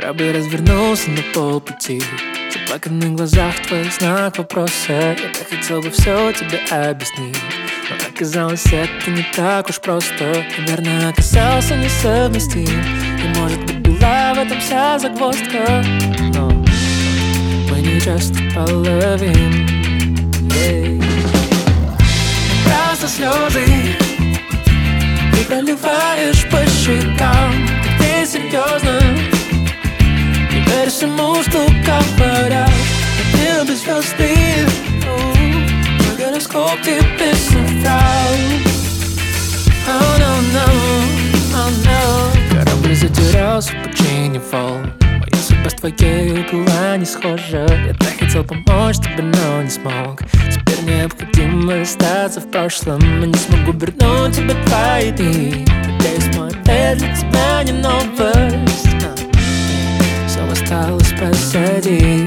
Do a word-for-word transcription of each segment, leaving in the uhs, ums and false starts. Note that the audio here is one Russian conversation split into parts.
Корабль развернулся на полпути. В заплаканных глазах твоих знак вопроса. Я так хотел бы все тебе объяснить, но оказалось, это не так уж просто. Наверное, оказался несовместим, и может быть была в этом вся загвоздка. Но мы не часто половин, yeah. Просто слезы ты проливаешь по щекам. Ты серьезно не веришь всему, что говорят. На небе звезды, мой гороскоп тебе соврал. Oh no, no, oh no. Корабль затерялся в пучине волн. Моя судьба с твоей была не схожа. Я так хотел помочь тебе, но не смог. Теперь необходимо остаться в прошлом. Я не смогу вернуть тебе твои дни. Надеюсь, мой ответ для тебя не новость. Все осталось позади.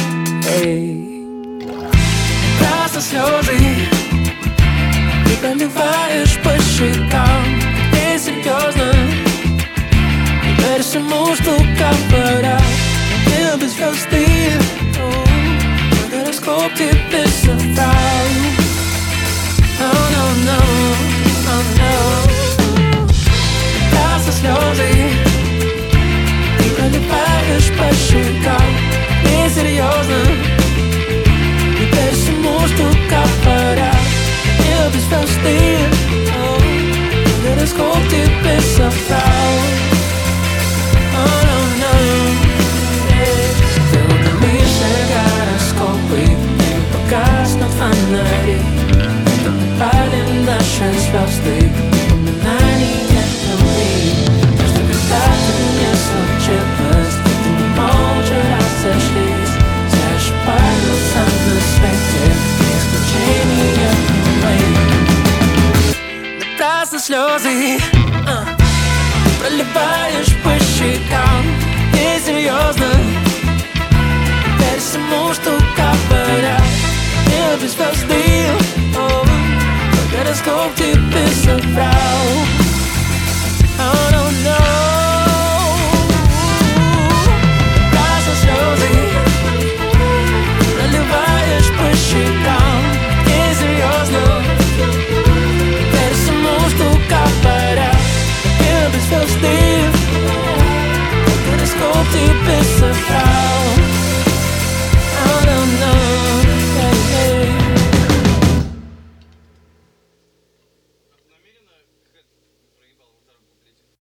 Просто слезы ты проливаешь по щекам. Ты серьезно не веришь всему, что говорят. На небе звезды, мой гороскоп тебе соврал. Oh no, no, oh no. Просто слезы ты проливаешь по щекам. Ты серьезно не веришь всему, что говорят. На небе звезды, мой гороскоп тебе соврал. Oh no, no, yeah. Ты утомишься гороскопы, и погаснут фонари. Пали наши звезды, упоминания любви. Просто когда-то не случилось, ты не молча разошлись. Все ошибаются на свете, исключения мои. Но просто слезы uh, проливаешь по щекам. Ты серьезно веришь всему, что говорят. Небо звезды, oh, гороскоп тебе соврал.